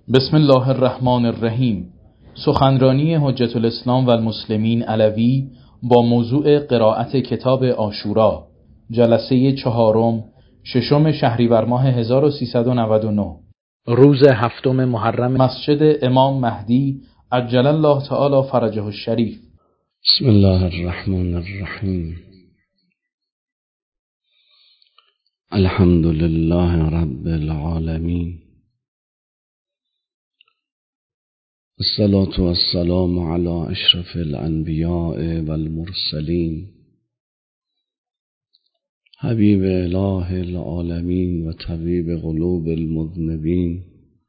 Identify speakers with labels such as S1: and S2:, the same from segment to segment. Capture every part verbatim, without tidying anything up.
S1: بسم الله الرحمن الرحیم. سخنرانی حجت الاسلام و المسلمین علوی با موضوع قرائت کتاب عاشورا، جلسه چهارم، ششم شهریور ماه هزار و سیصد و نود و نه، روز هفتم محرم، مسجد امام مهدی عجل الله تعالی فرجه الشریف.
S2: بسم الله الرحمن الرحیم. الحمد لله رب العالمین، الصلاة والسلام على اشرف الانبیاء والمرسلین، حبیب اله العالمین و طبیب قلوب المذنبین،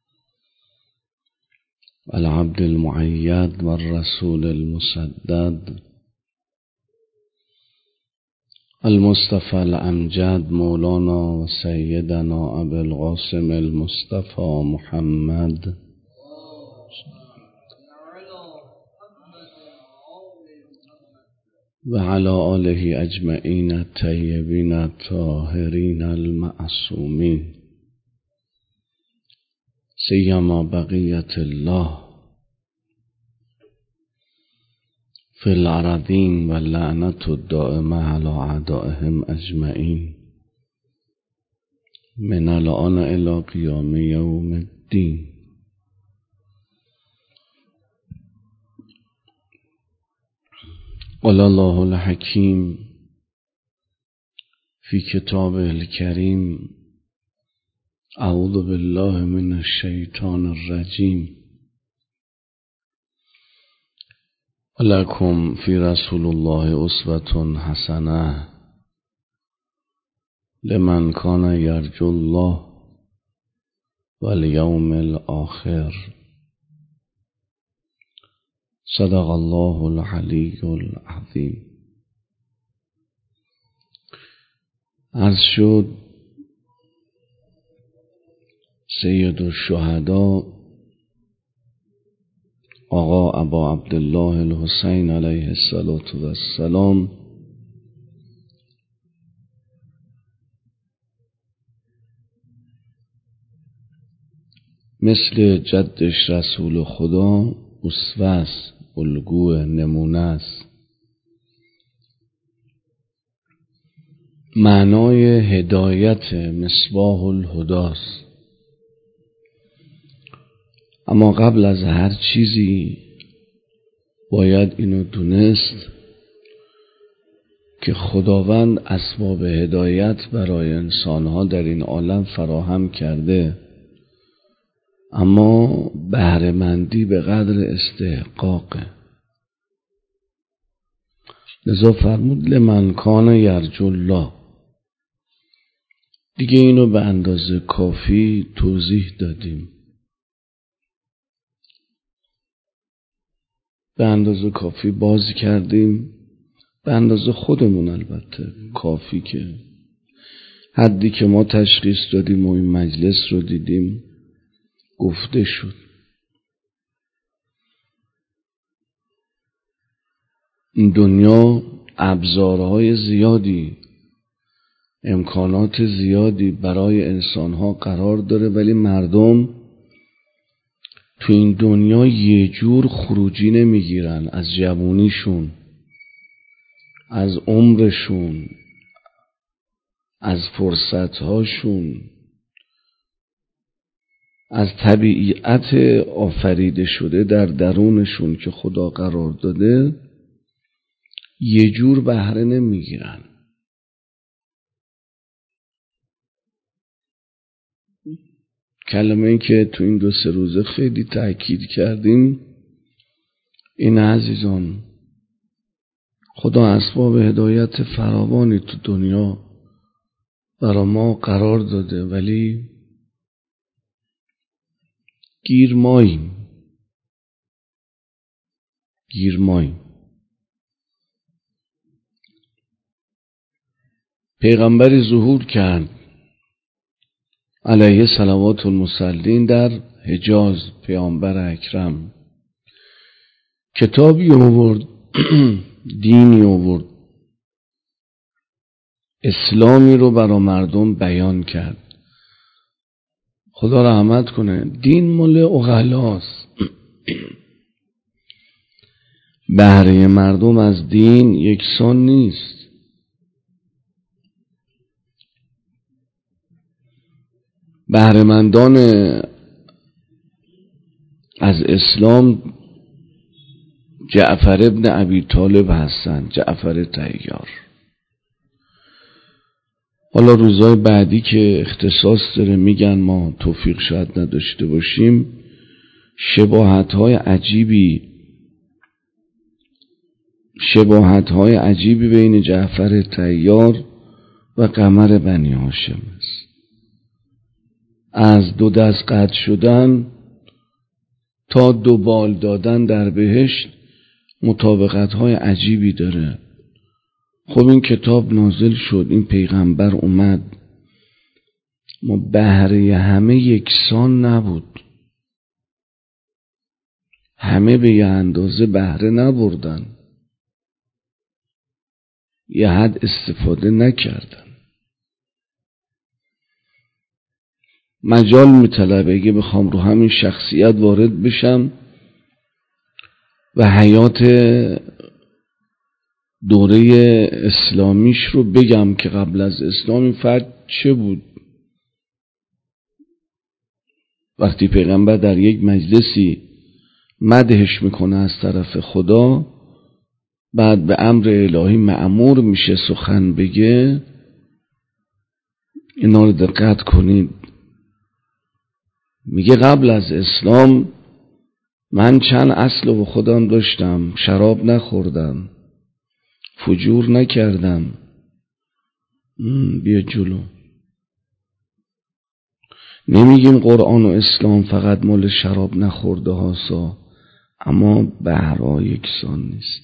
S2: العبد المؤید و الرسول المسدد، المصطفى الامجد، مولانا و سیدنا ابو القاسم المصطفى محمد و علی آله اجمعین الطیبین الطاهرین المعصومین، سیما بقیت الله فی الارضین و لعنت الدائمه علی اعدائهم اجمعین من الان الی قیام یوم الدین. قال الله الحکیم فی کتابه الکریم: اعوذ بالله من الشیطان الرجیم. لکم فی رسول الله اسوة حسنة لمن کان یرجو الله والیوم الآخر. صدق الله العلی العظیم. عرض شد سید الشهدا آقا ابا عبدالله الحسین علیه السلام مثل جدش رسول خدا اسوه است، الگو، نمونه است. معنای هدایت مصباح الهداست. اما قبل از هر چیزی باید اینو دونست که خداوند اسباب هدایت برای انسانها در این عالم فراهم کرده، اما بهره‌مندی به قدر استحقاقه. لذا فرمود لمن کان یرجو الله. دیگه اینو به اندازه کافی توضیح دادیم، به اندازه کافی باز کردیم، به اندازه خودمون البته کافی که حدی که ما تشخیص دادیم و این مجلس رو دیدیم گفته شد. این دنیا ابزارهای زیادی، امکانات زیادی برای انسانها قرار داره، ولی مردم تو این دنیا یه جور خروجی نمیگیرن از جوونیشون، از عمرشون، از فرصتهاشون، از طبیعت آفریده شده در درونشون که خدا قرار داده، یه جور بهره نمیگیرن. کلمه‌ای که تو این دو سه روزه خیلی تأکید کردیم این عزیزان، خدا اسباب هدایت فراوانی تو دنیا برا ما قرار داده، ولی گیر ماییم گیر ماییم پیغمبری ظهور کرد علیه صلوات المصلین در حجاز، پیامبر اکرم کتابی آورد، دینی آورد، اسلامی رو برای مردم بیان کرد. خدا رحمت کنه، دین مال عقلاست. بهره مردم از دین یکسان نیست. بهره‌مندان از اسلام جعفر ابن ابی طالب هستن، جعفر طیار. حالا روزهای بعدی که اختصاص داره میگن، ما توفیق شاید نداشته باشیم، شباهت‌های عجیبی شباهت‌های عجیبی بین جعفر طیار و قمر بنی هاشم است. از دو دست قطع شدن تا دو بال دادن در بهشت مطابقت‌های عجیبی داره. خب این کتاب نازل شد، این پیغمبر اومد، ما بهره همه یکسان نبود، همه به یه اندازه بهره نبردن، یه حد استفاده نکردن. مجال میطلبه اگه بخوام رو همین شخصیت وارد بشم و حیات دوره اسلامیش رو بگم که قبل از اسلام این فرد چه بود. وقتی پیغمبر در یک مجلسی مدحش میکنه از طرف خدا، بعد به امر الهی مأمور میشه سخن بگه، اینا رو دقت کنید. میگه قبل از اسلام من چند اصل و خودم داشتم، شراب نخوردم، فجور نکردم. بیا جلو. نمیگیم قرآن و اسلام فقط مال شراب نخورده هاسا، اما بهرها یکسان نیست.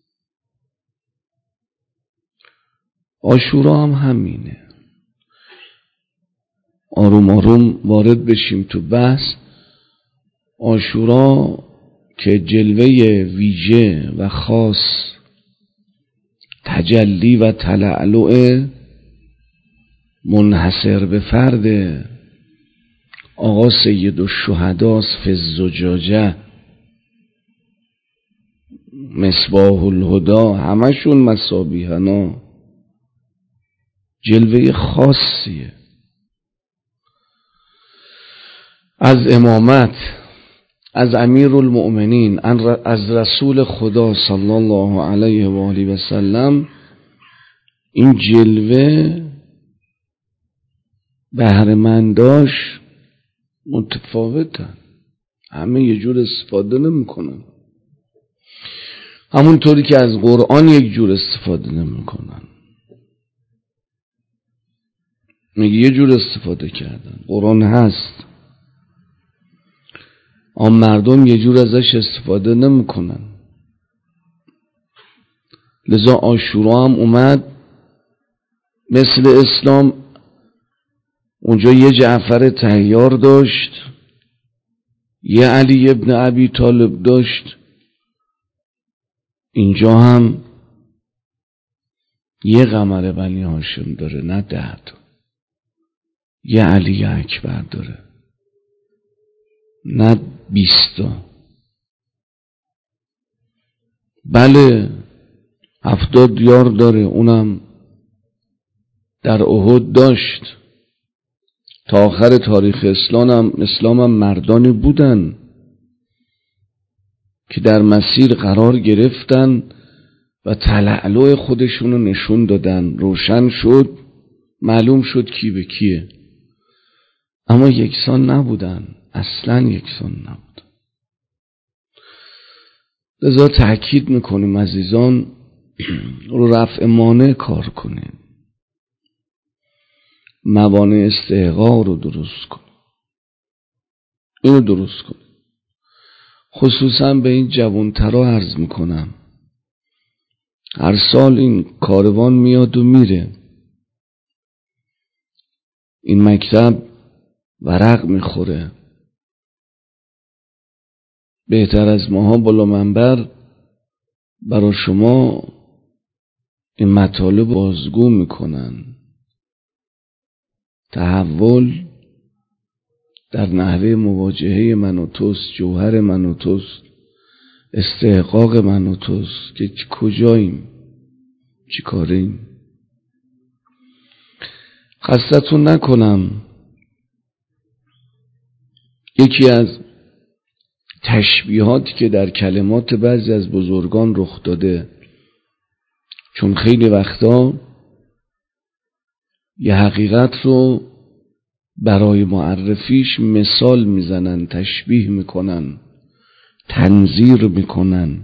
S2: عاشورا هم همینه. آروم آروم وارد بشیم تو بحث. عاشورا که جلوه ویژه و خاص، تجلی و تلألؤ منحصر به فرد آقا سید الشهداء فی الزجاجه، مصباح الهدی، همشون مصابیحنا، جلوه خاصیه. از امامت، از امیر المؤمنین، از رسول خدا صلی الله علیه و آله و سلم، این جلوه بهره‌منداش متفاوتن، همه یه جور استفاده نمیکنن، همونطوری که از قرآن یک جور استفاده نمیکنن. میگه یه جور استفاده کردن، قرآن هست، آن مردم یه جور ازش استفاده نمیکنن. لذا عاشورا هم اومد مثل اسلام، اونجا یه جعفر طیار داشت، یه علی ابن ابی طالب داشت، اینجا هم یه قمر بنی هاشم داره، نه ده تا. یه علی اکبر داره، نه بیستا. بله هفتاد یار داره، اونم در احد داشت. تا آخر تاریخ اسلام هم, اسلام هم مردانی بودن که در مسیر قرار گرفتن و تلألؤ خودشونو نشون دادن، روشن شد، معلوم شد کی به کیه، اما یکسان نبودن، اصلا یکسان نبودن. لذا تأکید میکنیم عزیزان رو رفع مانع کار کنیم، موانع استحقاق رو درست کنیم، اینو درست کنیم. خصوصا به این جوانترا عرض میکنم، هر سال این کاروان میاد و میره، این مکتب ورق میخوره، بهتر از ماها بالا منبر برای شما این مطالب بازگو میکنن. تحول در نحوه مواجهه من و توست، جوهر من و توست، استحقاق من و توست که کجاییم، چی کاریم. خستتون نکنم، یکی از تشبیهاتی که در کلمات بعضی از بزرگان رخ داده، چون خیلی وقتا یه حقیقت رو برای معرفیش مثال میزنن، تشبیه میکنن، تنظیر میکنن.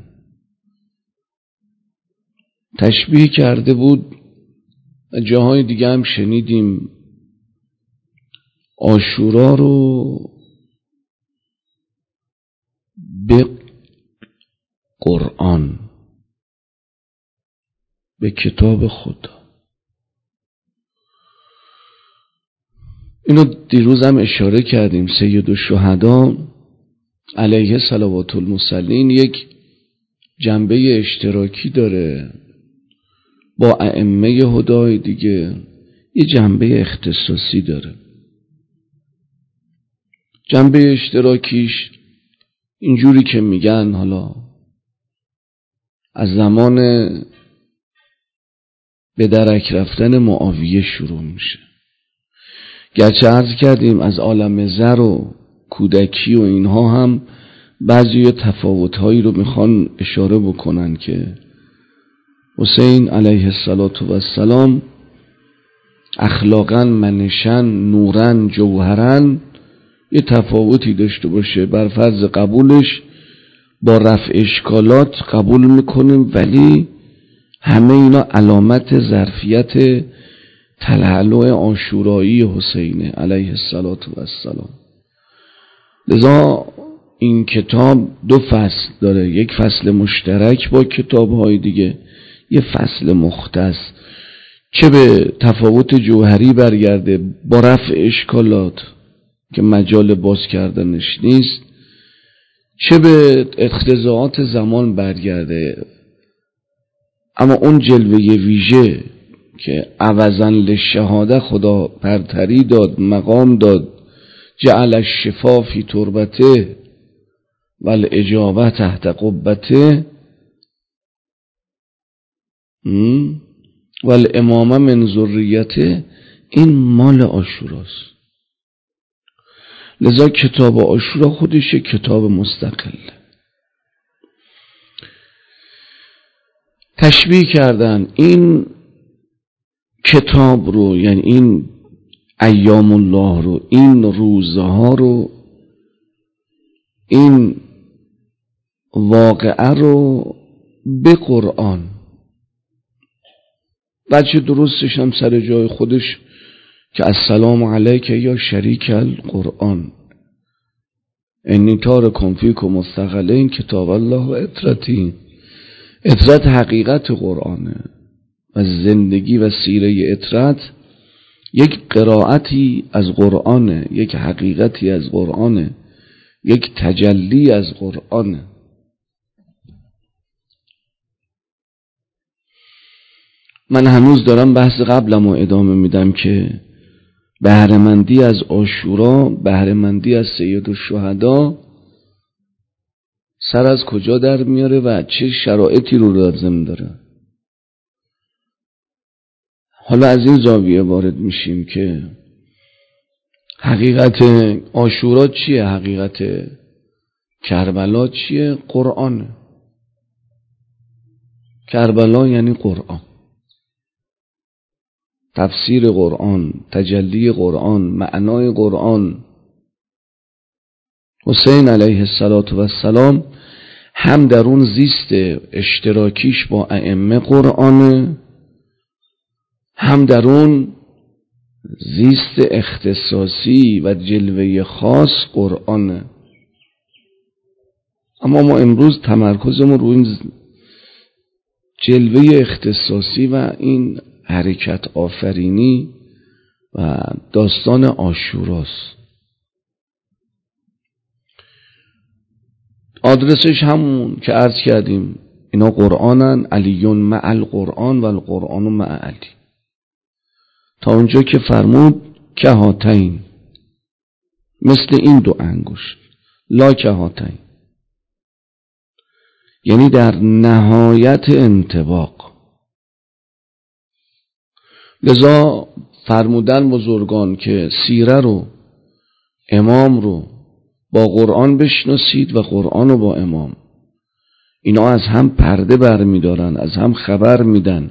S2: تشبیه کرده بود، جاهای دیگه هم شنیدیم، عاشورا رو به قرآن، به کتاب خدا. اینو دیروز هم اشاره کردیم. سید الشهدا علیه صلوات المرسلین یک جنبه اشتراکی داره با ائمه هدای دیگه، یه جنبه اختصاصی داره. جنبه اشتراکیش اینجوری که میگن، حالا از زمان به درک رفتن معاویه شروع میشه. گرچه عرض کردیم از عالم زر و کودکی و اینها هم بعضی تفاوت‌هایی رو میخوان اشاره بکنن که حسین علیه السلام اخلاقاً، منشاً، نوراً، جوهراً یه تفاوتی داشته باشه. بر فرض قبولش با رفع اشکالات قبول میکنیم، ولی همه اینا علامت ظرفیت تلالو عاشورایی حسینه علیه السلام. لذا این کتاب دو فصل داره، یک فصل مشترک با کتاب‌های دیگه، یه فصل مختص، چه به تفاوت جوهری برگرده با رفع اشکالات که مجال باز کردنش نیست، چه به اقتضاعات زمان برگرده. اما اون جلوه ویژه که عوضاً للشهاده خدا برتری داد، مقام داد، جعل الشفا فی تربته و الاجابه تحت قبته و الامامه من ذریته، این مال عاشوراست. لذا کتاب عاشورا خودش کتاب مستقله. تشبیه کردن این کتاب رو، یعنی این ایام الله رو، این روزه ها رو، این واقعه رو به قرآن. بچه درستش هم سر جای خودش که السلام علیک یا شریک القرآن انی تارکم فیکم مستقلین کتاب الله و اطرتی. اطرت حقیقت قرآنه و زندگی و سیره اطرت یک قرائتی از قرآنه، یک حقیقتی از قرآنه، یک تجلی از قرآنه. من هنوز دارم بحث قبلمو ادامه میدم که بهره‌مندی از عاشورا، بهره‌مندی از سید الشهدا سر از کجا در میاره و چه شرایطی رو لازم داره. حالا از این زاویه وارد میشیم که حقیقت عاشورا چیه، حقیقت کربلا چیه؟ قرآن. کربلا یعنی قرآن، تفسیر قرآن، تجلی قرآن، معنای قرآن. حسین علیه السلام هم در اون زیست اشتراکیش با ائمه قرآنه، هم در اون زیست اختصاصی و جلوه خاص قرآنه. اما ما امروز تمرکزمون رو این جلوه اختصاصی و این حرکت آفرینی و داستان عاشوراست. آدرسش همون که عرض کردیم، اینا قرآنن، علیون مع القرآن و القرآن مع علی. تا اونجا که فرمود که هاتین، مثل این دو انگشت، لا که هاتین، یعنی در نهایت انطباق. لذا فرمودن بزرگان که سیره رو، امام رو با قرآن بشناسید و قرآن رو با امام. اینا از هم پرده برمیدارن، از هم خبر میدن.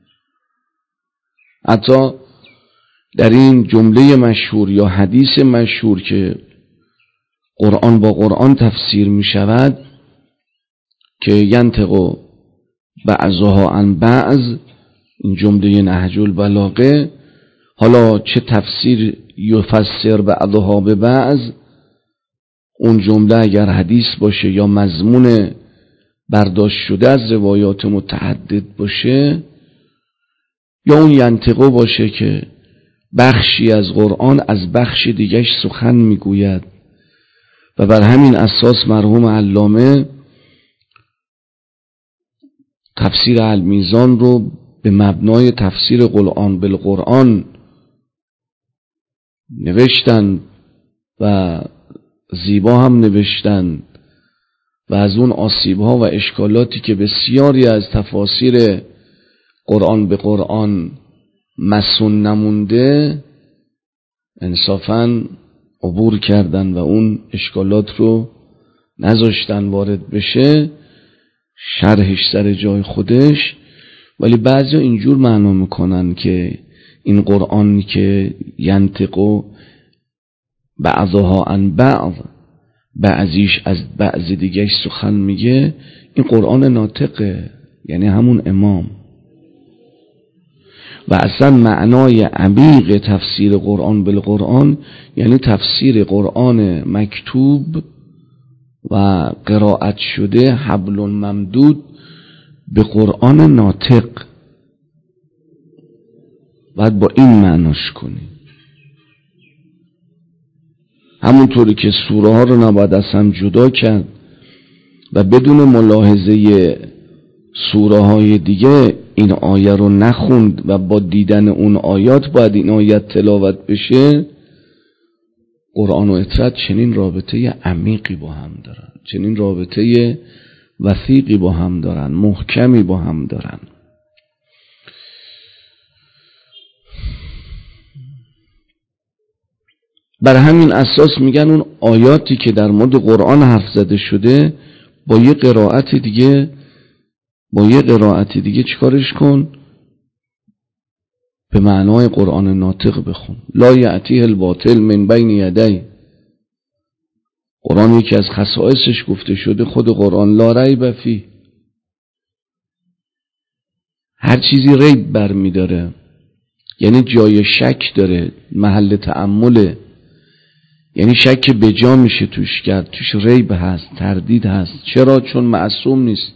S2: حتی در این جمله مشهور یا حدیث مشهور که قرآن با قرآن تفسیر می شود که ینطق بعضها عن بعض، این جمله نهج البلاغه، حالا چه تفسیر یفسر بعضها به بعض، اون جمله اگر حدیث باشه یا مضمون برداشت شده از روایات متعدد باشه، یا اون ینطقو باشه که بخشی از قرآن از بخش دیگش سخن میگوید. و بر همین اساس مرحوم علامه تفسیر المیزان رو به مبنای تفسیر قرآن بالقرآن نوشتن و زیبا هم نوشتن و از اون آسیب‌ها و اشکالاتی که بسیاری از تفاسیر قرآن به قرآن مسون نمونده انصافاً عبور کردن و اون اشکالات رو نذاشتن وارد بشه، شرحش سر جای خودش. ولی بعضی اینجور معنا میکنن که این قرآنی که ینطق بعضها عن بعض، بعضیش از بعض دیگهش سخن میگه، این قرآن ناطقه، یعنی همون امام. و اصلا معنای عمیق تفسیر قرآن بالقرآن یعنی تفسیر قرآن مکتوب و قرائت شده حبل ممدود به قرآن ناطق. باید با این معناش کنی. همونطوری که سوره ها رو نباید از هم جدا کرد و بدون ملاحظه سوره های دیگه این آیه رو نخوند و با دیدن اون آیات باید این آیت تلاوت بشه، قرآن و اطرت چنین رابطه عمیقی با هم دارن، چنین رابطه وثیقی با هم دارن، محکمی با هم دارن. بر همین اساس میگن اون آیاتی که در مورد قرآن حرف زده شده با یه قرائت دیگه با یه قرائت دیگه چیکارش کن؟ به معنای قرآن ناطق بخون. لا یأتیه الباطل من بین یدی. قرآن یکی از خصائصش گفته شده خود قرآن لا ریب فیه، هر چیزی ریب برمی داره، یعنی جای شک داره، محل تأمله، یعنی شک به جا میشه توش کرد، توش ریب هست، تردید هست. چرا؟ چون معصوم نیست.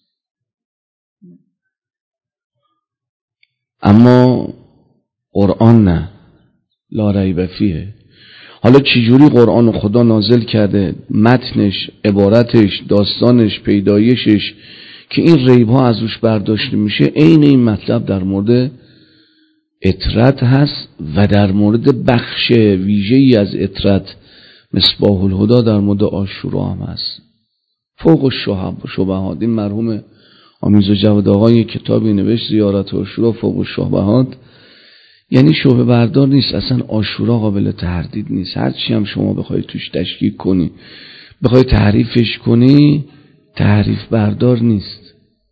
S2: اما قرآن نه، لا ریب فیه. حالا چجوری قرآن خدا نازل کرده، متنش، عبارتش، داستانش، پیدایشش، که این ریب ها از روش برداشته میشه، عین این مطلب در مورد اطرت هست و در مورد بخش ویژه‌ای از اطرت مصباح الهدی در مورد عاشورا هم هست. فوق الشبهات، این مرحوم آمیز و جواد آقای کتابی نوشت زیارت عاشورا فوق الشبهات، یعنی شبهه بردار نیست، اصلا عاشورا قابل تردید نیست. هرچی هم شما بخوای توش تشکیک کنی، بخوای تحریفش کنی، تحریف بردار نیست.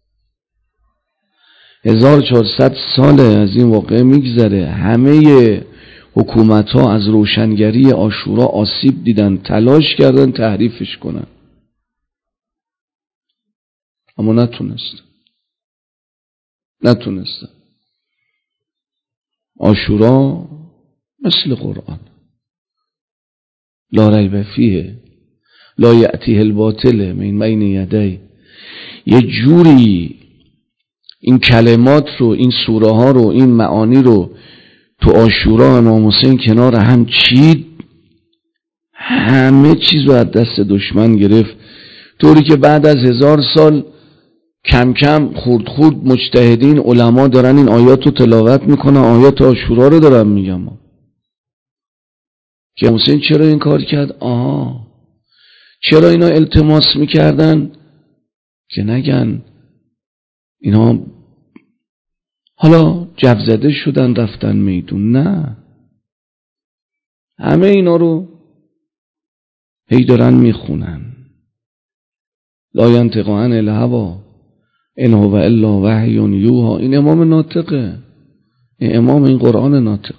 S2: هزار و چهارصد ساله از این واقعه میگذره، همه حکومت ها از روشنگری عاشورا آسیب دیدن، تلاش کردن تحریفش کنن، اما نتونستن نتونستن عاشورا مثل قرآن لا ریب فیه، لا یأتیه الباطل من بین یدی. یه جوری این کلمات رو، این سوره ها رو، این معانی رو تو عاشورا امام حسین کنار هم چید، همه چیز رو از دست دشمن گرفت، طوری که بعد از هزار سال کم کم خورد خورد مجتهدین علما دارن این آیات رو تلاوت میکنن، آیات عاشورا رو دارن میگم. که حسین چرا این کار کرد؟ آها چرا اینا التماس میکردن که نگن اینا حالا جوزده شدن رفتن میدون. نه، همه اینا رو هی دارن میخونن. لا ینطق عن الهوی ان هو الا وحی یوحی. این امام ناطقه، این امام این قرآن ناطق.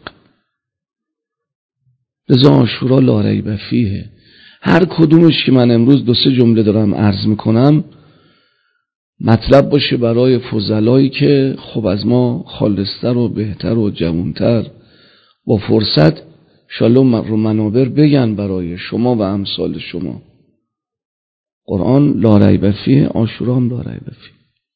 S2: لذا عاشورا لا ریب فیه. هر کدومش که من امروز دو سه جمله دارم عرض میکنم مطلب باشه برای فضلایی که خب از ما خالصتر و بهتر و جوانتر با فرصت انشالله رو منابر بگن برای شما و امثال شما. قرآن لا ریب فیه، عاشورا هم لا ریب فیه.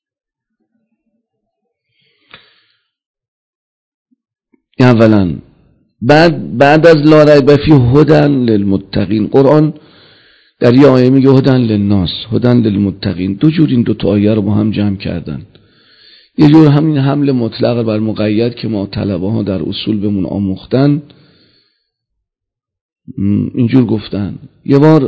S2: اولا بعد بعد از لا ریب فیه هدن للمتقین. قرآن در یه آیه میگه هدن للناس، هدن للمتقین. دو جور این دو تا آیه رو با هم جمع کردن. یه جور همین حمل مطلق بر مقید که ما طلبه ها در اصول بهمون آموختن اینجور گفتن، یه بار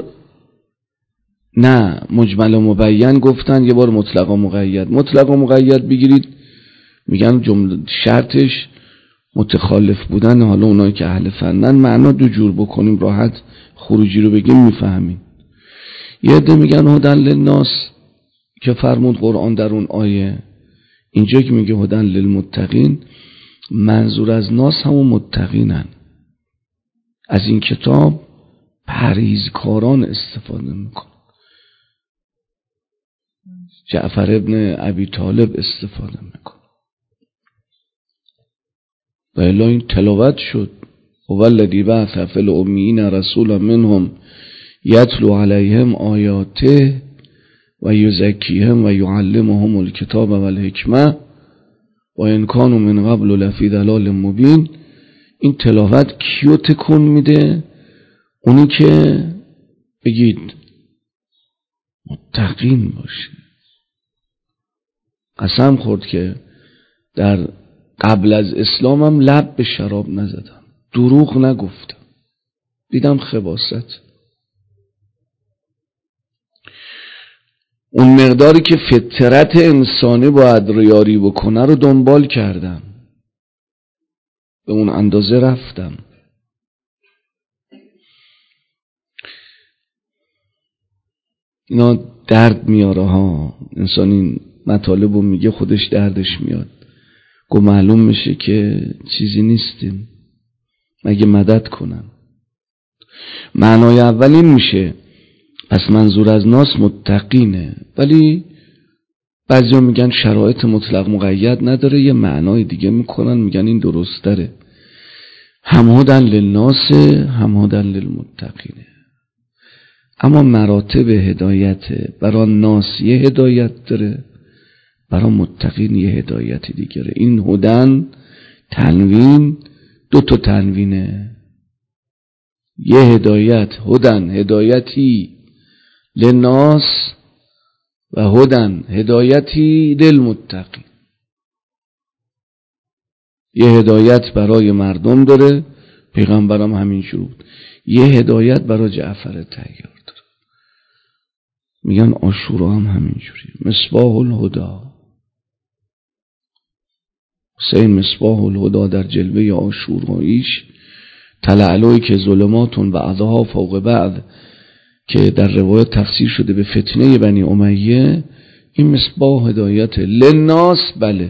S2: نه مجمل و مبین گفتن، یه بار مطلق و مقید. مطلق و مقید بگیرید میگن جمله شرطش متخالف بودن. حالا اونایی که اهل فنن معنا دو جور بکنیم راحت خروجی رو بگیم میفهمیم. یه عده میگن هدن للناس که فرمود قرآن در اون آیه. اینجا که میگه هدن للمتقین منظور از ناس همون متقینن. از این کتاب پرهیزکاران استفاده میکن. جعفر ابن ابی طالب استفاده میکن. و الا این تلاوت شد. هو الذی بعث فی الامیین رسولا منهم یتلو علیهم آیاته و یزکیهم و یعلمهم الکتاب و الحکمه و ان کانوا من قبل لفی ضلال مبین. این تلاوت کیو تکون میده؟ اونی که بگید متقین باشه. قسم خورد که در قبل از اسلامم لب به شراب نزدم، دروغ نگفتم، دیدم خباثت. اون مقداری که فطرت انسانی باید ریاری بکنه رو دنبال کردم، به اون اندازه رفتم. اینا درد میاره ها. انسان این مطالب رو میگه خودش دردش میاد. گو معلوم میشه که چیزی نیستیم مگه مدد کنن. معنای اول این میشه پس منظور از ناس متقینه، ولی بعضیا میگن شرایط مطلق مقید نداره، یه معنای دیگه میکنن میگن این درست داره. هم هدن للناس هم هدن للمتقینه. اما مراتب هدایت برای ناس یه هدایت داره، برای متقین یه هدایت دیگره. این هدن تنوین دو تا تنوینه. یه هدایت هدن هدایتی للناس و هدن هدایتی للمتقین. یه هدایت برای مردم داره، پیغمبرم همین شروع بود. یه هدایت برای جعفر طیار داره. میگن عاشورا هم همین جوری. مصباح الهدی، حسین مصباح الهدی در جلوه عاشوراییش تلعلوی که ظلماتون بعضها فوق بعض که در روایت تفسیر شده به فتنه بنی امیه، این مصباح هدایت للناس. بله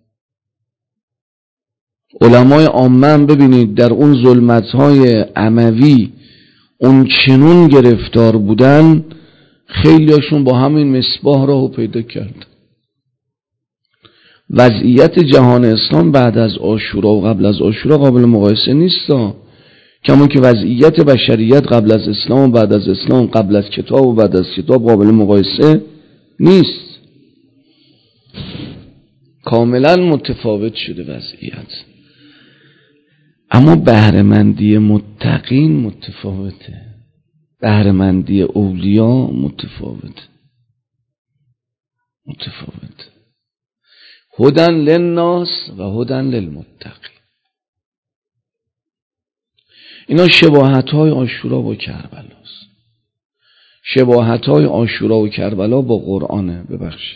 S2: علمای عامه ببینید در اون ظلمت‌های اموی اون چنون گرفتار بودن، خیلیاشون با همین مصباح راهو پیدا کرد. وضعیت جهان اسلام بعد از عاشورا و قبل از عاشورا قابل مقایسه نیست، کما که وضعیت بشریت قبل از اسلام و بعد از اسلام، قبل از کتاب و بعد از کتاب قابل مقایسه نیست. کاملا متفاوت شده وضعیت. اما بهره‌مندی متقین متفاوته، بهره‌مندی اولیا متفاوته متفاوت. هدن للناس و هدن للمتقین. اینا شباهت‌های عاشورا با کربلاست. شباهت‌های عاشورا و کربلا با قرآنه. ببخشید،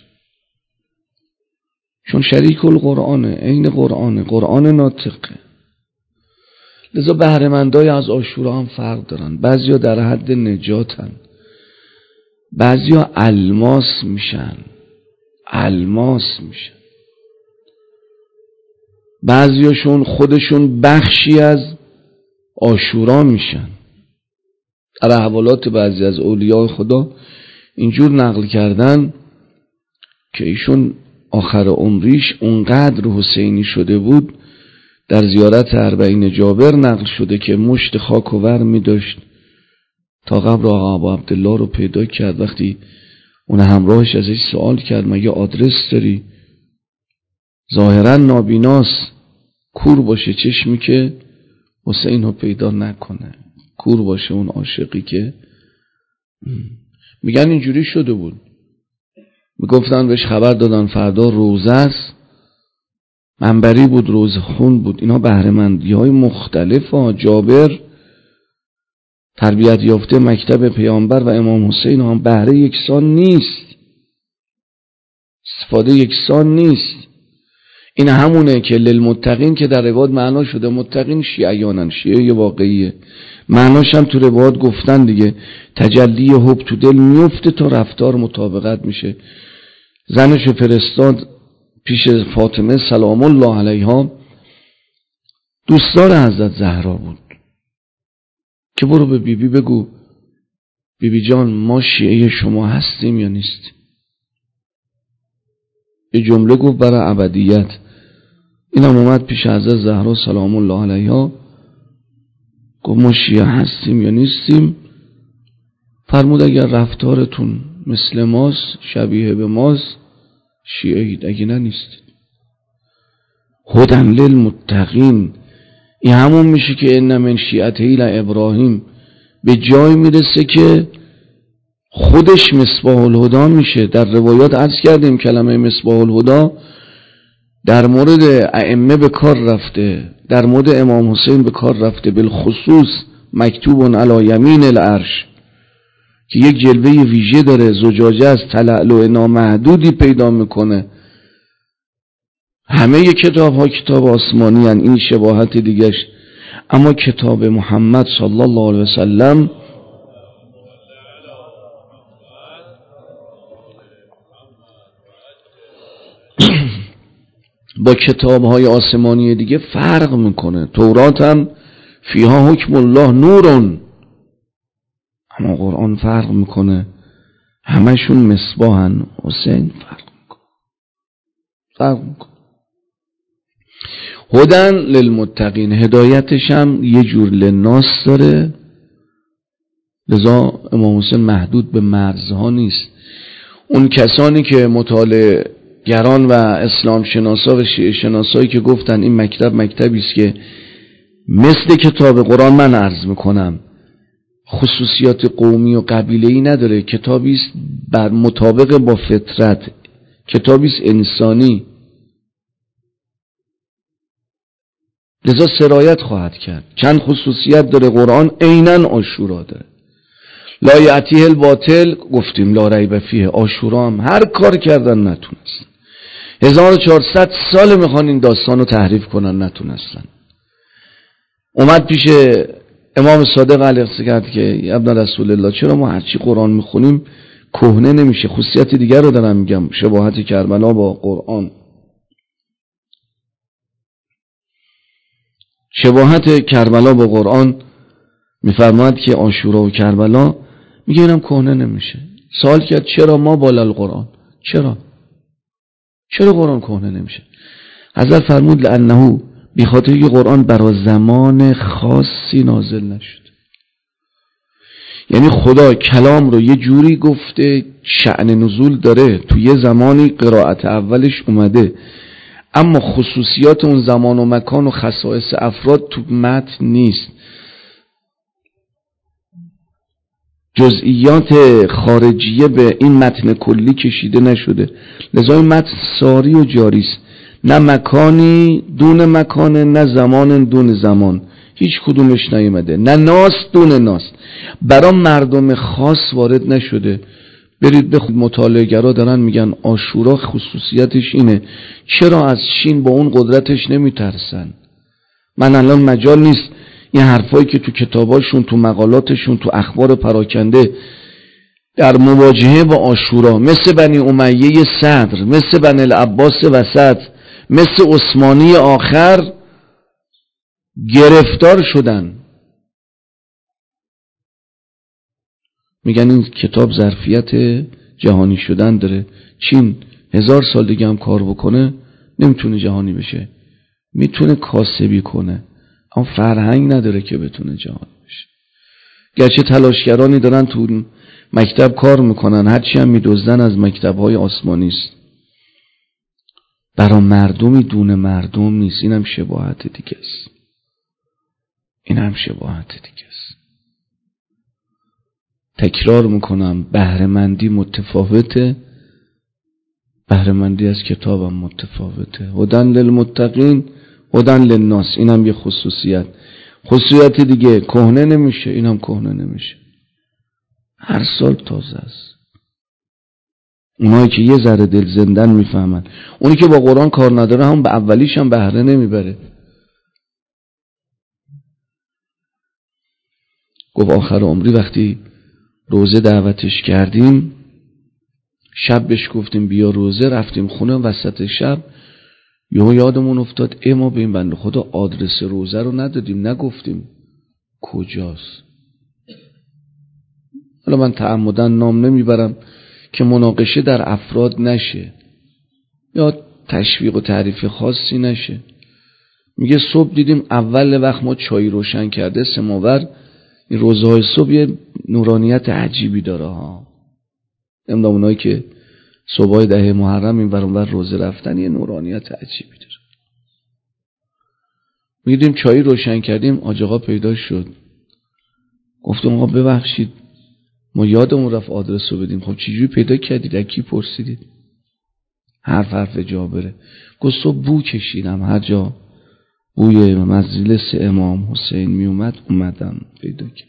S2: چون شریک القرآنه، عین قرآنه، قرآن ناطقه. لذا بهره‌مندای از عاشورا هم فرق دارن. بعضیا در حد نجاتن، بعضیا الماس میشن، الماس میشن. بعضیاشون خودشون بخشی از عاشورا میشن. در احوالات بعضی از اولیاء خدا اینجور نقل کردن که ایشون آخر عمریش اونقدر حسینی شده بود، در زیارت اربعین جابر نقل شده که مشت خاک و ور می داشت تا قبر آقا ابو عبدالله رو پیدا کرد. وقتی اون همراهش ازش سوال کرد مگه آدرس داری؟ ظاهرا نابیناست، کور باشه چشمی که حسین رو پیدا نکنه، کور باشه اون عاشقی که میگن اینجوری شده بود. میگفتن بهش خبر دادن فردا روزه است، منبری بود، روزه خون بود. اینا بهره‌مندی های مختلف ها. جابر تربیت یافته مکتب پیامبر و امام حسین هم بهره یکسان نیست، استفاده یکسان نیست. این همونه که للمتقین که در روایت معنا شده، متقین شیعیانن، شیعه واقعیه. معناش هم تو روایت گفتن دیگه، تجلی حب تو دل میفته تا رفتار مطابقت میشه. زنشو فرستاد پیش فاطمه سلام الله علیها، دوستدار حضرت زهرا بود، که برو به بیبی بی بگو بیبی بی جان ما شیعه شما هستیم یا نیستیم. یه جمله گفت برای ابدیت. اینم اومد پیش حضرت زهرا سلام الله علیها گفت ما شیعه هستیم یا نیستیم. فرمود اگر رفتارتون مثل ماست، شبیه به ماست، شیعه اید، اگه نه نیستید. هدن للمتقین، این همون میشه که ان من شیعته ابراهیم، به جای میرسه که خودش مصباح الهدی میشه. در روایات عرض کردیم کلمه مصباح الهدی در مورد ائمه به کار رفته، در مورد امام حسین به کار رفته، بالخصوص مکتوب علی یمین العرش که یک جلوه ویژه داره، زجاجه از تلألؤ نامحدودی پیدا میکنه. همه کتاب ها کتاب آسمانی هن، این شباهت دیگش. اما کتاب محمد صلی الله علیه وسلم با کتاب های آسمانی دیگه فرق میکنه. تورات هم فیها حکم الله نورون، اما قرآن فرق میکنه، همشون مصباحن. حسین فرق میکنه، فرق میکنه. هدن للمتقین، هدایتش هم یه جور للناس داره. لذا امام حسین محدود به مرزها نیست. اون کسانی که مطالعه گران و اسلام شناسا و شیعه شناسایی که گفتن این مکتب مکتبی است که مثل کتاب قرآن، من عرض میکنم خصوصیات قومی و قبیله‌ای نداره، کتابی است بر مطابق با فطرت، کتابی است انسانی، لذا سرایت خواهد کرد. چند خصوصیت داره قرآن، عیناً عاشورا داره. لا یأتیه الباطل، گفتیم لا ریب فیه. عاشورا هم هر کار کردن نتونستن، هزار و چهارصد سال میخوان این داستان رو تحریف کنن، نتونستن. اومد پیش امام صادق علیه السلام کرد که ابن رسول الله چرا ما هرچی قرآن میخونیم کهنه نمیشه؟ خصوصیت دیگر رو دارم میگم، شباهت کربلا با قرآن. شباهت کربلا با قرآن میفرماید که عاشورا و کربلا، میگه اینم کهنه نمیشه. سوال کرد چرا ما بالا القرآن، چرا چرا قرآن کهنه نمیشه؟ حضرت فرمود لانه، بی خاطر که قرآن برای زمان خاصی نازل نشد. یعنی خدا کلام رو یه جوری گفته، شأن نزول داره، تو یه زمانی قرائت اولش اومده، اما خصوصیات اون زمان و مکان و خصائص افراد تو متن نیست. جزئیات خارجیه به این متن کلی کشیده نشده. لذا این متن ساری و جاری است، نه مکانی دون مکانه، نه زمان دون زمان. هیچ کدومش نیومده. نه ناس دون ناس برای مردم خاص وارد نشده. برید بخونید، مطالعه گرا دارن میگن عاشورا خصوصیتش اینه. چرا از چین با اون قدرتش نمیترسن؟ من الان مجال نیست این حرفایی که تو کتاباشون، تو مقالاتشون، تو اخبار پراکنده در مواجهه با عاشورا مثل بنی امیه صدر، مثل بنی العباس وسط، مثل عثمانی آخر گرفتار شدن. میگن این کتاب ظرفیت جهانی شدن داره. چین هزار سال دیگه هم کار بکنه نمیتونه جهانی بشه، میتونه کاسبی کنه، اما فرهنگ نداره که بتونه جهانی بشه. گرچه تلاشگرانی دارن تو مکتب کار میکنن، هرچی هم میدزدن از مکتب‌های آسمانی است. برای مردمی دون مردم نیست. این هم شباهت دیگه است. این هم شباهت دیگه است. تکرار میکنم، بهره‌مندی متفاوته، بهره‌مندی از کتابم متفاوته. هدن للمتقین هدن للناس، این هم یه خصوصیت. خصوصیت دیگه، کهنه نمیشه، این هم کهنه نمیشه، هر سال تازه است. اونایی که یه ذره دل زندن میفهمن. اونی که با قرآن کار نداره هم به اولیش هم بهره نمیبره. گفت آخر عمری وقتی روزه دعوتش کردیم، شب بهش گفتیم بیا روزه، رفتیم خونه وسط شب یهو یادمون افتاد ای ما به این بنده خدا آدرس روزه رو ندادیم، نگفتیم کجاست. حالا من تعمدن نام نمیبرم که مناقشه در افراد نشه یا تشویق و تعریف خاصی نشه. میگه صبح دیدیم اول وقت ما چای روشن کرده سماور. این روزهای صبح یه نورانیت عجیبی داره ها. امدا اونایی که صبحای ده محرم این ور روزه رفتن یه نورانیت عجیبی داره. میدیم چای روشن کردیم، آج آقا پیدا شد. گفتم آقا ببخشید ما یادمون رفت آدرس رو بدیم. خب چجوری پیدا کردید؟ از کی پرسیدید؟ حرف حرف جا بره. گفت صبح بو کشیدم، هر جا بوی مجلس امام حسین می اومد اومدم پیدا کردم.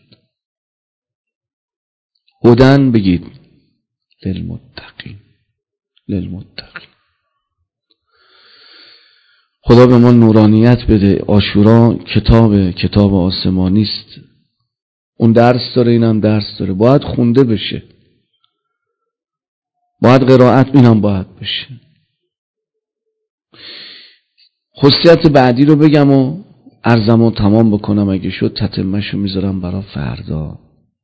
S2: هدن بگید للمتقین، للمتقین. خدا به ما نورانیت بده. عاشورا کتاب کتاب آسمانی است. اون درس داره، اینم درس داره، باید خونده بشه، باید قرائت اینم باید بشه. خصوصیت بعدی رو بگم و عرضمو تمام بکنم، اگه شد تتمه‌شو میذارم برای فردا.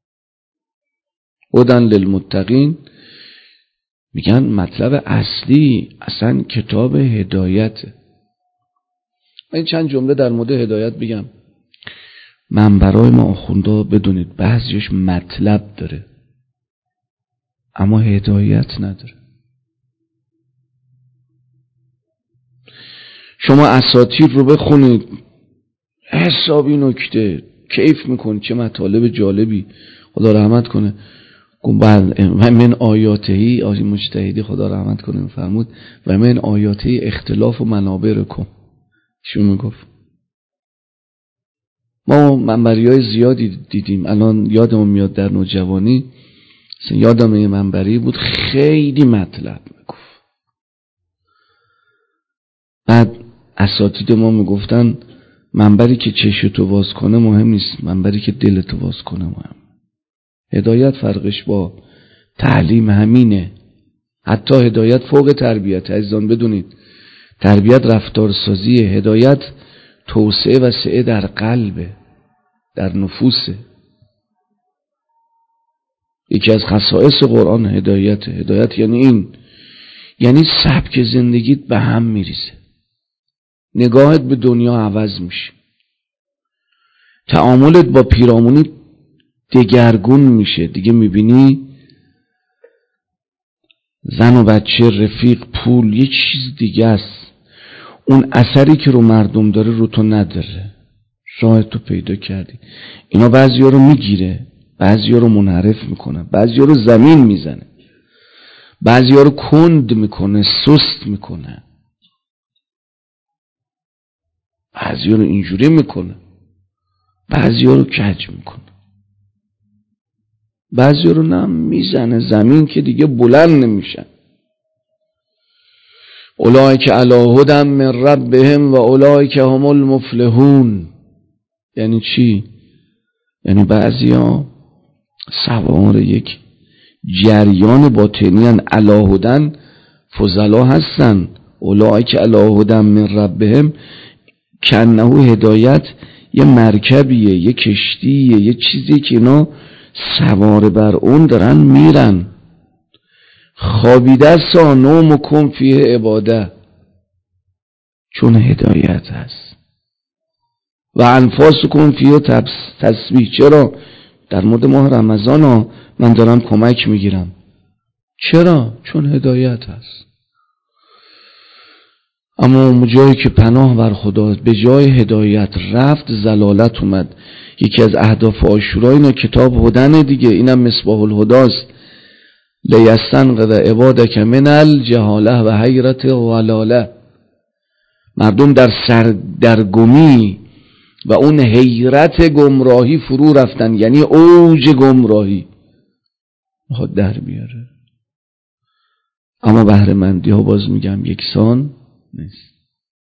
S2: هدن للمتقین میگن مطلب اصلی اصلا کتاب هدایته. من چند جمله در مورد هدایت بگم. منبرای ما آخوندا بدونید بعضیش مطلب داره اما هدایت نداره. شما اساطیر رو بخونید حسابی نکته کیف میکنید، چه مطالب جالبی. خدا رحمت کنه و من آیاتهی آجی مجتهدی خدا رحمت کنه فرمود و من آیاتهی اختلاف و منابر کن. شو میگفت ما منبری های زیادی دیدیم. الان یادمون میاد در نوجوانی یادم یه منبری بود خیلی مطلب میگفت. بعد اساتید ما میگفتن منبری که چشتو باز کنه مهم نیست، منبری که دلتو باز کنه مهم. هدایت فرقش با تعلیم همینه. حتی هدایت فوق تربیت. عزیزان بدونید تربیت رفتارسازیه، هدایت توسعه و سعه در قلبه، در نفوسه. یکی از خصائص قرآن هدایت. هدایت یعنی این، یعنی سبک زندگیت به هم میریزه، نگاهت به دنیا عوض میشه، تعاملت با پیرامونی دگرگون میشه. دیگه میبینی زن و بچه، رفیق، پول یه چیز دیگه است. اون اثری که رو مردم داره رو تو نداره. راه تو پیدا کردی. اینا بعضی ها رو میگیره، بعضی ها رو منحرف میکنه، بعضی ها رو زمین میزنه، بعضی ها رو کند میکنه، سست میکنه، بعضی ها رو اینجوری میکنه. بعضی ها رو کج میکنه، بعضی ها رو نه میزنه زمین که دیگه بلند نمیشن. اولئک علی هدی من ربهم و اولئک هم المفلحون. یعنی چی؟ یعنی بعضی ها سوار یک جریان باطنی ان، علی هدی فضلا هستن. اولئک علی هدی من ربهم کنه هدایت یه مرکبیه، یه کشتیه، یه چیزی که اینا سوار بر اون دارن میرن. خوابیده سا نوم کن فیه عباده، چون هدایت هست. و انفاس کن فیه تسبیح. چرا؟ در مورد ماه رمضان ها من دارم کمک میگیرم. چرا؟ چون هدایت هست. اما اون جایی که پناه بر خدا به جای هدایت رفت زلالت اومد. یکی از اهداف عاشورا اینه کتاب هدن دیگه، اینم مصباح الهداست. لیستنقذ عبادک من الجهاله و حیرت ضلاله. مردم در سردرگمی و اون حیرت گمراهی فرو رفتن، یعنی اوج گمراهی خود در بیاره. اما بهره مندی ها باز میگم یکسان نیست.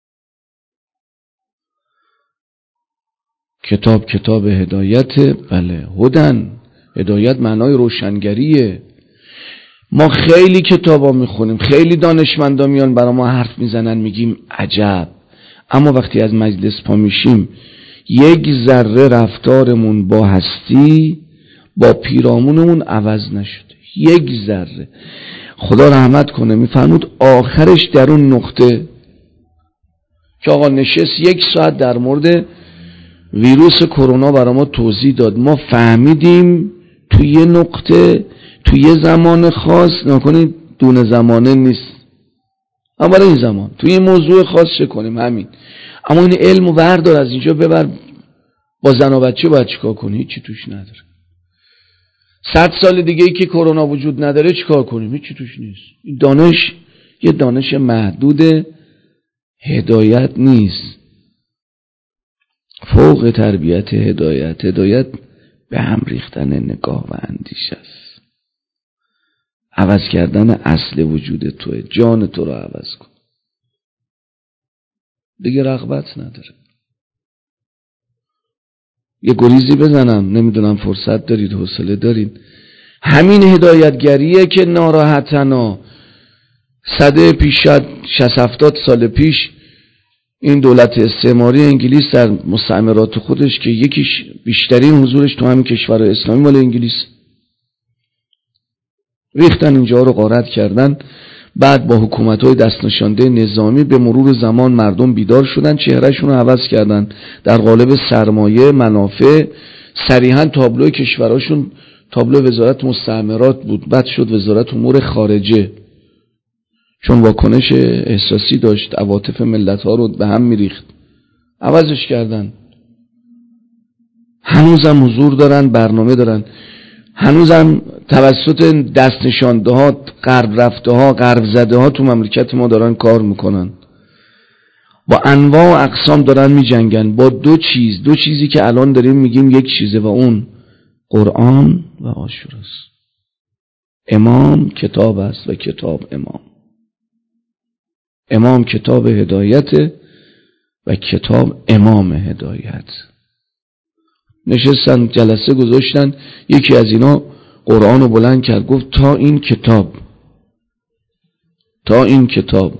S2: کتاب کتاب هدایت، بله. هدن هدایت معنای روشنگریه. ما خیلی کتابا میخونیم، خیلی دانشمندا میان برای ما حرف میزنن، میگیم عجب. اما وقتی از مجلس پا میشیم یک ذره رفتارمون با هستی با پیرامونمون عوض نشده، یک ذره. خدا رحمت کنه میفرمود آخرش در اون نقطه که آقا نشست یک ساعت در مورد ویروس کرونا برای ما توضیح داد، ما فهمیدیم توی یه نقطه توی یه زمان خاص، نکنید دون زمانه نیست، اما برای این زمان توی این موضوع خاص چه کنیم همین. اما این علم و بردار از اینجا ببر با زن و بچه باید چیکار کنی؟ هیچی توش نداره. صد سال دیگه ای که کرونا وجود نداره چیکار کنیم؟ هیچی توش نیست. این دانش یه دانش محدود، هدایت نیست. فوق تربیت هدایت، هدایت به هم ریختن نگاه و اندیشه است. عوض کردن اصل وجود توه، جان تو رو عوض کن. دیگه رغبت نداره. یه گریزی بزنم، نمیدونم فرصت دارید، حوصله دارید. همین هدایتگریه که ناراحتنا صده پیش، شصت هفتاد سال پیش این دولت استعماری انگلیس در مستعمرات خودش که یکیش بیشترین حضورش تو همین کشور اسلامی مال انگلیس، ریختن اینجا رو غارت کردن. بعد با حکومت‌های دست نشانده نظامی به مرور زمان مردم بیدار شدن، چهرهشون رو عوض کردن در قالب سرمایه، منافع. صریحاً تابلوی کشوراشون تابلو وزارت مستعمرات بود، بعد شد وزارت امور خارجه، چون واکنش احساسی داشت، عواطف ملت‌ها رو به هم می‌ریخت، عوضش کردن. هنوزم حضور دارن، برنامه دارن، هنوزم توسط دست نشانده ها، غرب رفته ها، غرب زده ها تو مملکت ما دارن کار میکنن، با انواع و اقسام دارن میجنگن با دو چیز، دو چیزی که الان داریم میگیم یک چیزه و اون قرآن و عاشوراست. امام کتاب است و کتاب امام. امام کتاب هدایت و کتاب امام هدایت. نشستن جلسه گذاشتن، یکی از اینا قرآن رو بلند کرد گفت تا این کتاب تا این کتاب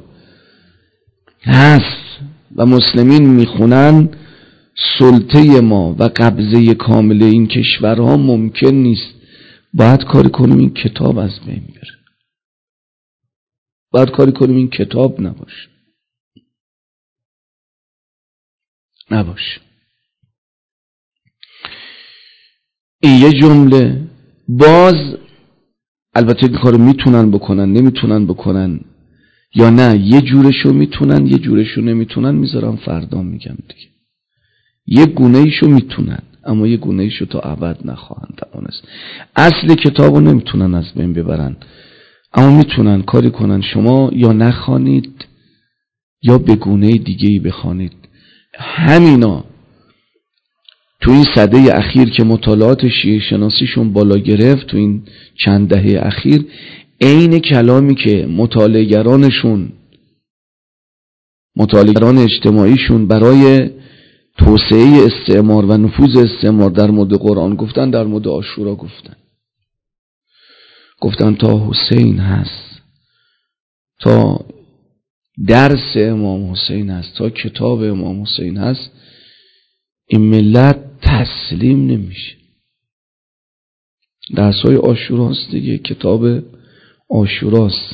S2: هست و مسلمین میخونن، سلطه ما و قبضه کامل این کشورها ممکن نیست. باید کاری کنیم این کتاب از بین بره، باید کاری کنیم این کتاب نباشه نباشه این یه جمله. باز البته این کارو میتونن بکنن، نمیتونن بکنن یا نه، یه جورشو میتونن یه جورشو نمیتونن، میذارم فردا میگم دیگه. یه گونه ایشو میتونن اما یه گونه ایشو تا ابد نخواهند توانست. اصل کتابو نمیتونن از بین ببرن، اما میتونن کاری کنن شما یا نخوانید یا به گونه دیگه‌ای بخوانید. همینا تو این سده اخیر که مطالعات شیعه شناسیشون بالا گرفت، تو این چند دهه اخیر، عین کلامی که مطالعه‌گرانشون مطالعه‌گران اجتماعیشون برای توسعه استعمار و نفوذ استعمار در مورد قرآن گفتن، در مورد عاشورا گفتن. گفتن تا حسین هست، تا درس امام حسین هست، تا کتاب امام حسین هست، این ملت تسلیم نمیشه. درسای عاشوراست دیگه، کتاب عاشوراست.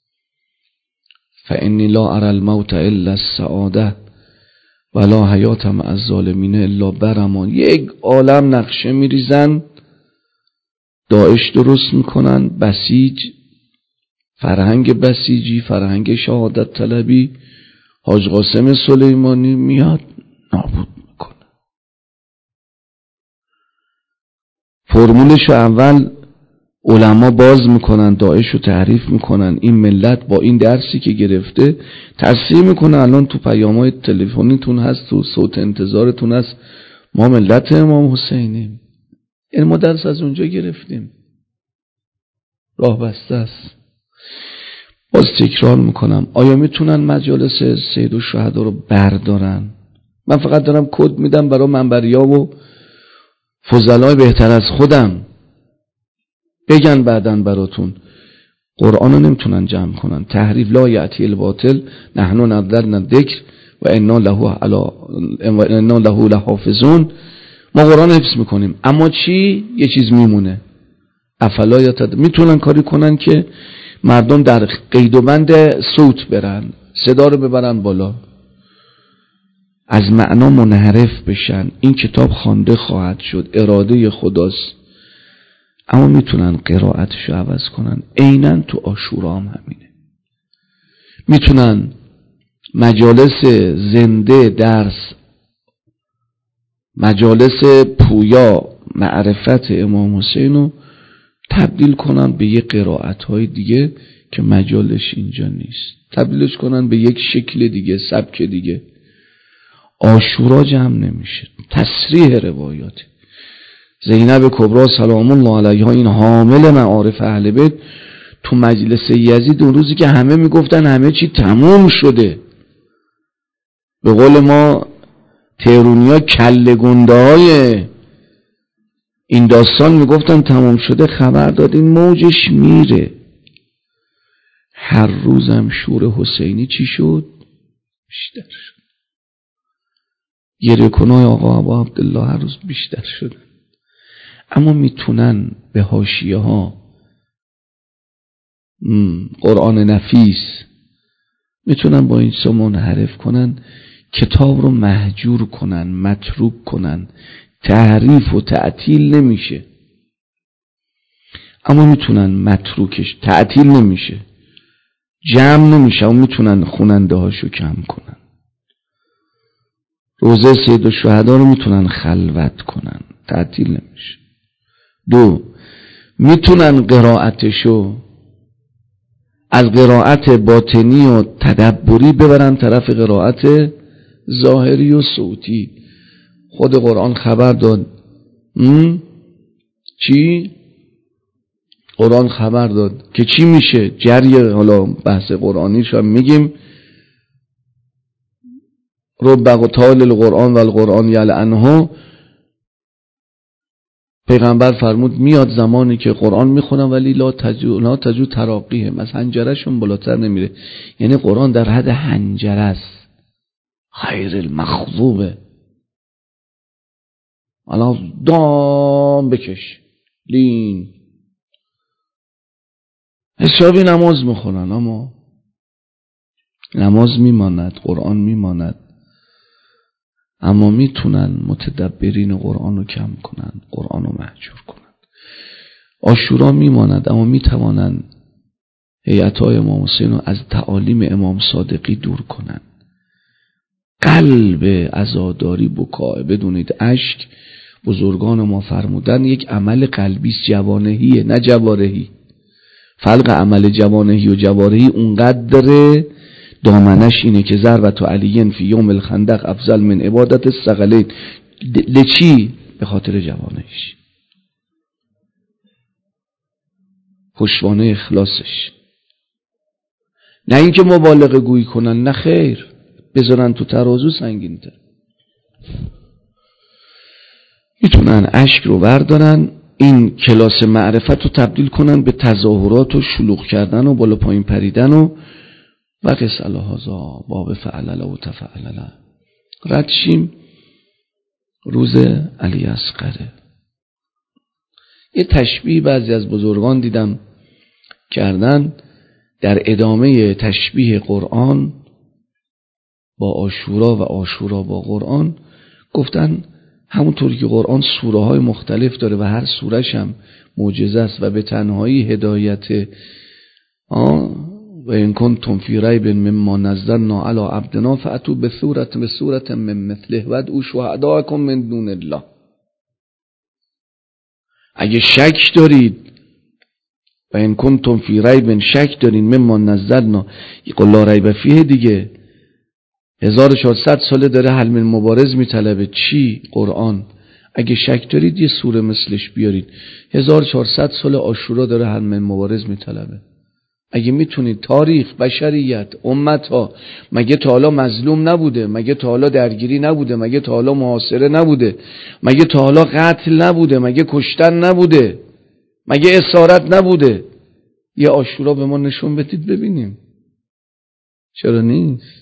S2: فإنی لا اری الموت الا السعاده ولا حیات مع الظالمین الا برمان. یک عالم نقشه میریزن، داعش درست میکنن، بسیج، فرهنگ بسیجی، فرهنگ شهادت طلبی. حاج قاسم سلیمانی میاد نابود میکنه. فرمولشو اول علما باز میکنن، داعش رو تعریف میکنن، این ملت با این درسی که گرفته تصحیح میکنه. الان تو پیام‌های تلفنیتون هست، تو صوت انتظارتون هست، ما ملت امام حسینیم. این ما درس از اونجا گرفتیم، راه بسته است. باز تکرار میکنم، آیا میتونن مجالس سید الشهدا رو بردارن؟ من فقط دارم کد میدم برای منبریا و فضلای بهتر از خودم بگن بعدن براتون. قرآن رو نمیتونن جمع کنن. تحریف لا یأتی الباطل نحن نزلنا الذکر و انا له علی انا له لحافظون. ما قرآن حفظ میکنیم، اما چی؟ یه چیز میمونه. افلا یتد، میتونن کاری کنن که مردم در قید و بند صوت برن، صدا رو ببرن بالا، از معنا منحرف بشن. این کتاب خوانده خواهد شد، اراده خداست، اما میتونن قرائتشو عوض کنن. عیناً تو عاشورا هم همینه. میتونن مجالس زنده درس، مجالس پویا معرفت امام حسین رو تبدیل کنن به یک قرائت‌های دیگه که مجالش اینجا نیست، تبدیلش کنن به یک شکل دیگه، سبک دیگه. عاشورا جمع نمیشه. تصریح روایاتی زینب کبرا سلام الله علیها، این حامل معارف اهل بیت، تو مجلس یزید اون روزی که همه میگفتن همه چی تموم شده، به قول ما تهرونیا کله گنده های این داستان میگفتن تموم شده، خبر داد این موجش میره. هر روزم شور حسینی چی شد؟ بیشتر شد. گریه کنای آقا ابا عبدالله هر روز بیشتر شد. اما میتونن به حاشیه ها قرآن نفیس میتونن با این سو منحرف کنن، کتاب رو محجور کنن، متروک کنن، تحریف و تعطیل نمیشه. اما میتونن متروکش، تعطیل نمیشه، جمع نمیشه، اما میتونن خوننده هاشو کم کنن. روزه سید الشهدا رو میتونن خلوت کنن، تعطیل نمیشه. دو، میتونن قرائتشو از قرائت باطنی و تدبری ببرن طرف قرائت ظاهری و صوتی. خود قرآن خبر داد. چی؟ قرآن خبر داد که چی میشه جری، حالا بحث قرآنیش هم میگیم، رب قتال القرآن و القرآن یلعنه. پیغمبر فرمود میاد زمانی که قرآن میخونن ولی لا تجو لا تجو تراقیهم، از حنجرهشون بالاتر نمیره. یعنی قرآن در حد حنجره است، خیر المخضوبه. حالا دام بکش لین، حسابی نماز میخونن اما نماز میماند، قرآن میماند. اما میتونن متدبرین قرآن رو کم کنن، قرآن رو محجور کنن. عاشورا میماند، اما میتوانن هیئت‌های امام حسین رو از تعالیم امام صادقی دور کنن. قلب عزاداری بکای، بدونید اشک، بزرگان ما فرمودن یک عمل قلبی است، جوانهیه نه جوارحی. فرق عمل جوانهی و جوارحی اونقدر دامنش اینه که ضربت علیین فی یوم الخندق افضل من عبادت الثقلین. لچی؟ به خاطر جوانش، پشتوانه اخلاصش. نه اینکه مبالغه گویی کنن، نه خیر، بذارن تو ترازو سنگین تر. میتونن اشک رو بردارن، این کلاس معرفت رو تبدیل کنن به تظاهرات و شلوغ کردن و بالا پایین پریدن و و قصه لحاظا باب فعلله و تفعلله. رد شیم روز علی اصغره. یه تشبیه بعضی از بزرگان دیدم کردن در ادامه تشبیه قرآن با عاشورا و عاشورا با قرآن. گفتن همونطوری که قرآن سوره های مختلف داره و هر سورش هم معجزه است و به تنهایی هدایت آه و این کنتم فی ریب مما نزلنا علی عبدنا فاتوا بسوره بسوره من مثله وادعوا شهداءکم من دون الله. اگه شک دارید و این کنتم فی ریب، شک دارین مما نزلنا، قل لا ریب فیه دیگه، هزار و چهارصد ساله داره حل من مبارز میطلبه. چی؟ قرآن. اگه شک دارید یه سوره مثلش بیارید. هزار و چهارصد ساله عاشورا داره حل من مبارز میطلبه. اگه میتونید تاریخ، بشریت، امت ها، مگه تا حالا مظلوم نبوده؟ مگه تا حالا درگیری نبوده؟ مگه تا حالا محاصره نبوده؟ مگه تا حالا قتل نبوده؟ مگه کشتن نبوده؟ مگه اسارت نبوده؟ یه عاشورا به ما نشون بدید ببینیم. چرا نیست؟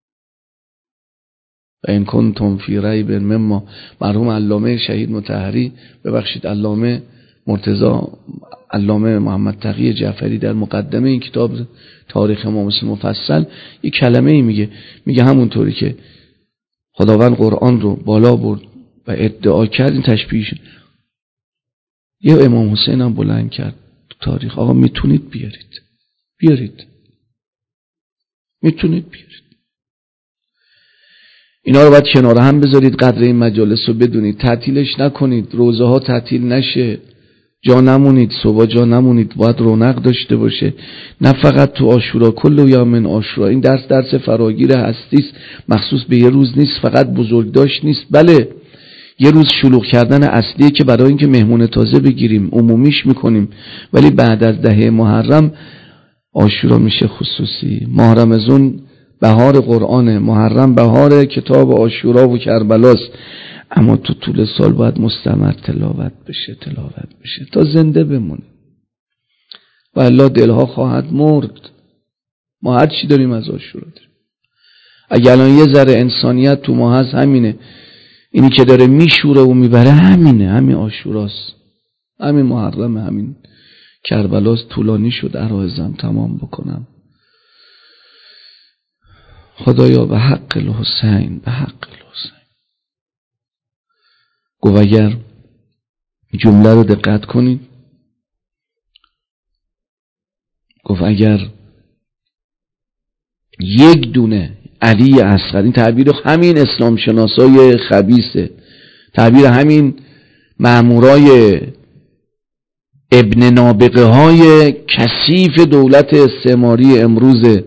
S2: و این کنتم فی ریب مما، مرحوم علامه شهید مطهری، ببخشید علامه مرتضی، علامه محمد تقی جعفری در مقدمه این کتاب تاریخ امام حسین مفصل یک کلمه ای میگه، میگه همونطوری که خداوند قرآن رو بالا برد و ادعا کرد، این تشبیهش یه امام حسین هم بلند کرد تو تاریخ. آقا میتونید بیارید، بیارید، میتونید بیارید. اینا رو باید کنار هم بذارید، قدر این مجالس رو بدونید، تعطیلش نکنید، روزه ها تعطیل نشه، جا نمونید، صبح جا نمونید، باید رونق داشته باشه. نه فقط تو عاشورا، کل یوم عاشورا. این درس درس فراگیر هستی است، مخصوص به یه روز نیست، فقط بزرگداشت نیست. بله یه روز شلوغ کردن اصلیه که برای اینکه مهمون تازه بگیریم عمومیش میکنیم، ولی بعد از دهه محرم عاشورا میشه خصوصی. ماه رمضان بهار قرآنه، محرم بهار کتاب عاشورا و کربلاست، اما تو طول سال باید مستمر تلاوت بشه، تلاوت بشه تا زنده بمونه. و الله دلها خواهد مرد. ما هر چی داریم از عاشورا داریم. اگه الان یه ذره انسانیت تو ما هست همینه، اینی که داره میشوره و میبره همینه، همین عاشوراست، همین محرم، همین کربلاست. طولانی شد عرایزم تمام بکنم. خدایا به حق الحسین، به حق الحسین. گفت اگر جمله رو دقت کنید، گفت اگر یک دونه علی اصغر، این تعبیر همین اسلام شناسای خبیثه، تعبیر همین مامورای ابن نابغه های کثیف دولت استعماری امروزه،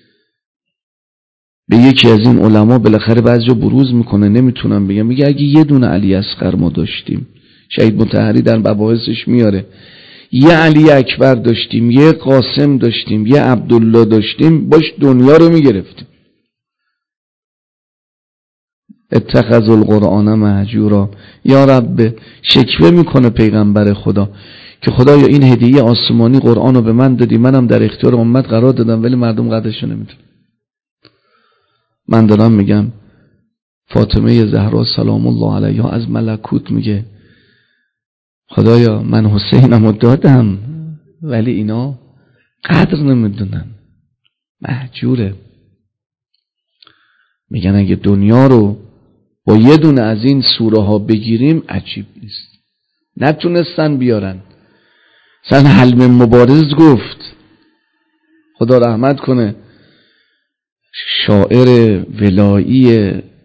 S2: به یکی از این علما بالاخره بعضی جا بروز میکنه، نمیتونم بگم، میگه اگه یه دونه علی اصغر ما داشتیم، شهید مطهری در مباحثش میاره، یه علی اکبر داشتیم، یه قاسم داشتیم، یه عبدالله داشتیم، باش دنیا رو میگرفتیم. اتخذ القرآن مهجورا. یا رب، شکوه میکنه پیغمبر خدا که خدایا این هدیه آسمانی قرآن رو به من دادی، منم در اختیار امت قرار دادم، ولی مردم قدرش رو نمیدونن. من دارم میگم فاطمه زهرا سلام الله علیها از ملکوت میگه خدایا من حسینم رو دادم، ولی اینا قدر نمیدونن، مهجوره. میگن اگه دنیا رو با یه دونه از این سوره ها بگیریم عجیب نیست. نتونستن بیارن. سن حلم مبارز گفت، خدا رحمت کنه، شاعر ولایی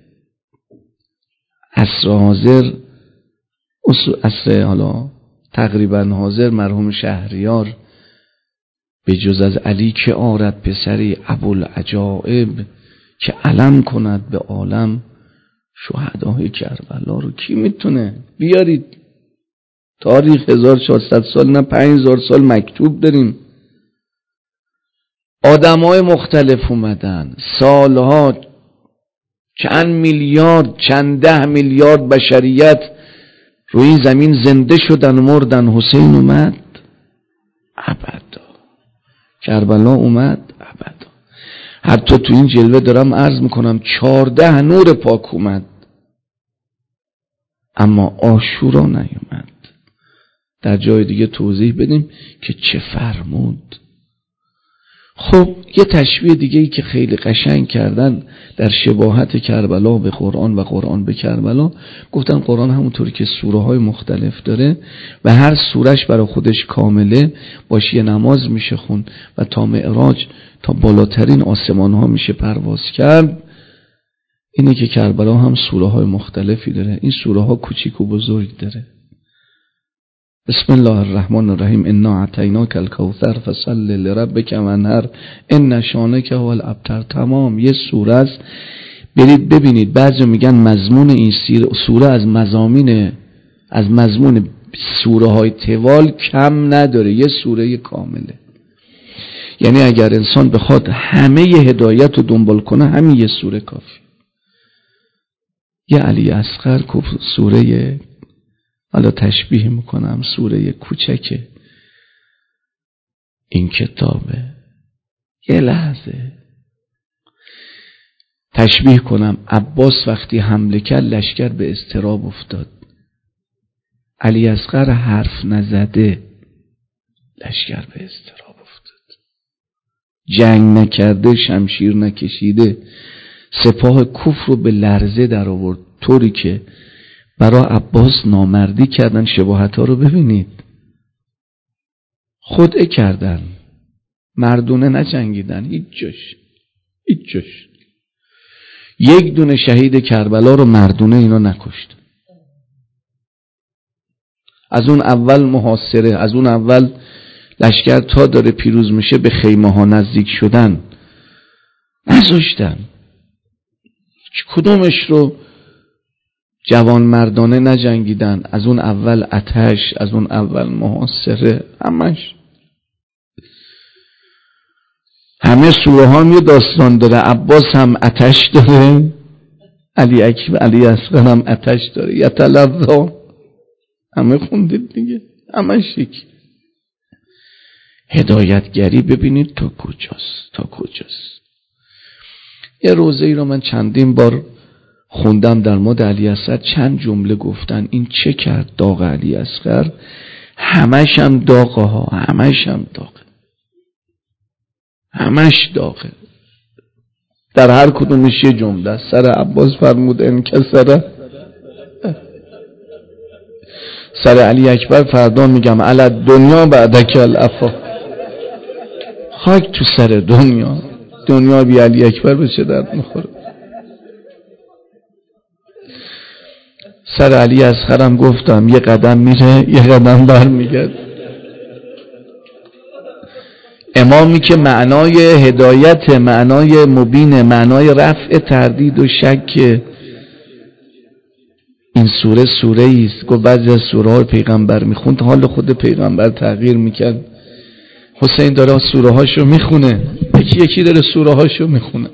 S2: عصر حاضر، عصر حالا تقریبا حاضر، مرحوم شهریار، به جز از علی که آرد پسری ابوالعجائب، که علم کند به عالم شهدای کربلا رو کی میتونه بیارید؟ تاریخ هزار و چهارصد سال نه پنج هزار سال مکتوب داریم. آدمای مختلف اومدن، سالها، چند میلیارد، چند ده میلیارد بشریت روی این زمین زنده شدن و مردن. حسین اومد؟ ابدا. کربلا اومد؟ ابدا. حتی تو این جلوه دارم عرض میکنم چارده نور پاک اومد، اما عاشورا نیومد. در جای دیگه توضیح بدیم که چه فرمود. خب یه تشبیه دیگه ای که خیلی قشنگ کردن در شباهت کربلا به قرآن و قرآن به کربلا، گفتن قرآن همونطوری که سوره های مختلف داره و هر سورش برای خودش کامله، باشه یه نماز میشه خون و تا معراج، تا بالاترین آسمان ها میشه پرواز کرد. اینه که کربلا هم سوره های مختلفی داره. این سوره ها کوچیک و بزرگ داره. بسم الله الرحمن الرحیم. انا اعطیناک الکوثر فصل لربک وانحر ان شانک هو الابتر. تمام یه سوره است. برید ببینید، بعضی میگن مضمون این سوره از مضامین از مضمون سوره های طوال کم نداره، یه سوره کامله. یعنی اگر انسان بخواد همه هدایت رو دنبال کنه همین یه سوره کافی. یه علی اصغر سوره، حالا تشبیه میکنم، سوره کوچکه این کتابه. یه لحظه تشبیه کنم، عباس وقتی حمله کرد لشکر به اضطراب افتاد. علی اصغر حرف نزده لشکر به اضطراب افتاد. جنگ نکرده، شمشیر نکشیده، سپاه کفر رو به لرزه در آورد، طوری که برای عباس نامردی کردن. شباهت ها رو ببینید. خدعه کردن، مردونه نجنگیدن، هیچ جاش هیچ جاش. یک دونه شهید کربلا رو مردونه اینا نکشت. از اون اول محاصره، از اون اول لشکر تا داره پیروز میشه به خیمه ها نزدیک شدن نذاشتن. کدومش رو جوان مردانه نجنگیدن. از اون اول آتش، از اون اول محاصره، همش. همه سوره ها هم یه داستان داره. عباس هم آتش داره، علی اکبر علی اصغر هم آتش داره. یتلظا، همه خوندید دیگه، همش یک. هدایتگری ببینید تا کجاست، تا کجاست. یه روزه ای رو من چندین بار خوندم در مورد علی اصغر. چند جمله گفتن این چه کرد داغ علی اصغر. همش هم داغه ها، همش هم داغه، همش داغه. در هر کدومش یه جمله. سر عباس فرمود انکسره، سر علی اکبر فردا میگم علی دنیا بعدک الافا. خاک تو سر دنیا، دنیا بی علی اکبر به چه درد میخوره. سر علی اصغرم گفتم یه قدم میره یه قدم برمیگرد. امامی که معنای هدایت، معنای مبین، معنای رفع تردید و شک. این سوره سوره ایست. گفت بعضی از سوره ها پیغمبر میخوند حال خود پیغمبر تغییر میکرد. حسین داره سوره هاشو میخونه، یکی یکی داره سوره هاشو میخونه.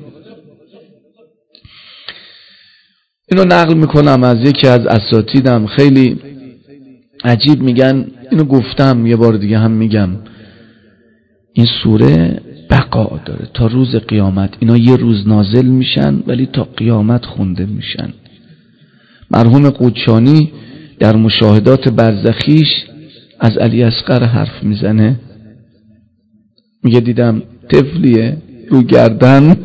S2: اینو نقل میکنم از یکی از اساتیدم، خیلی عجیب میگن. اینو گفتم یه بار دیگه هم میگم. این سوره بقا داره تا روز قیامت. اینا یه روز نازل میشن ولی تا قیامت خونده میشن. مرحوم قوچانی در مشاهدات برزخیش از علی اصغر حرف میزنه، میگه دیدم طفلیه رو گردن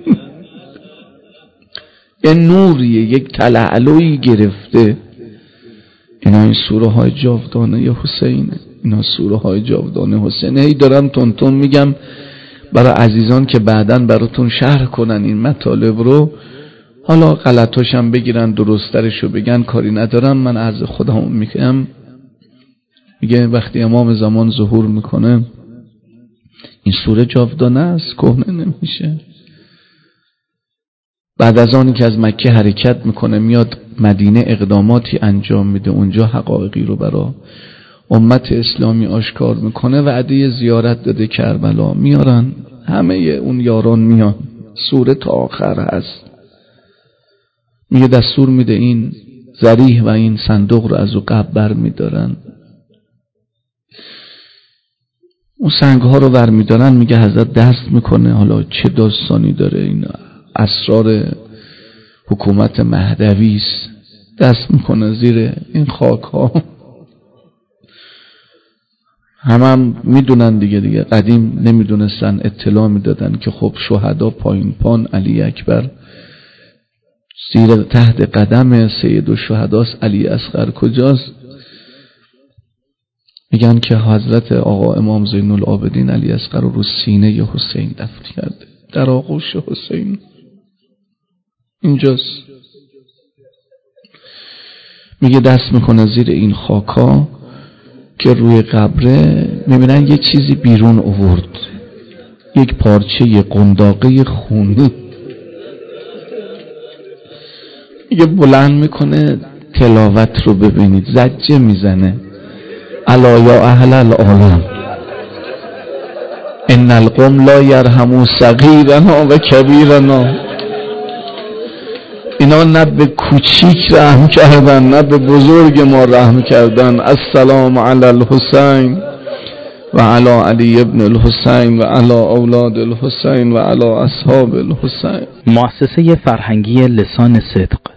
S2: یه نوریه، یک تلعلوی گرفته. اینا این سوره های جاودانه ی حسینه، اینا سوره های جاودانه حسینه. هی دارم تون تون میگم برای عزیزان که بعداً براتون شرح کنن این مطالب رو. حالا غلطاشم بگیرن درسترشو بگن، کاری ندارم. من عرض خودم میگم، میگه وقتی امام زمان ظهور میکنه این سوره جاودانه است، کهنه نمیشه. بعد از آنی که از مکه حرکت میکنه میاد مدینه، اقداماتی انجام میده، اونجا حقایقی رو برای امت اسلامی آشکار میکنه. وعده زیارت داده کربلا، میارن همه اون یاران میان، سوره تا آخر هست. میگه دستور میده این ذریح و این صندوق رو از او قبر بر میدارن، اون سنگ ها رو بر میدارن. میگه حضرت دست میکنه، حالا چه داستانی داره، این اسرار حکومت مهدوی است، دست میکنه زیر این خاک ها. همه هم میدونن دیگه دیگه قدیم نمیدونستن، اطلاع میدادن که خب شهدا پایین پان، علی اکبر زیر تحت قدم سید الشهداست، علی اصغر کجاست؟ میگن که حضرت آقا امام زین العابدین علی اصغر رو رو سینه حسین دفن کرده، در آغوش حسین اینجاست. میگه دست میکنه زیر این خاکا که روی قبره، میبینن یه چیزی بیرون آورد، یک پارچه قنداقه خونی. میگه بلند میکنه، تلاوت رو ببینید، زجه میزنه، الا یا اهل العالم ان القوم لا یرحموا صغیرنا و کبیرنا. اینا نه به کوچیک رحم کردن نه به بزرگ ما رحم کردن. السلام علی الحسین و علی علی ابن الحسین و علی اولاد الحسین و علی اصحاب الحسین.
S1: مؤسسه فرهنگی لسان صدق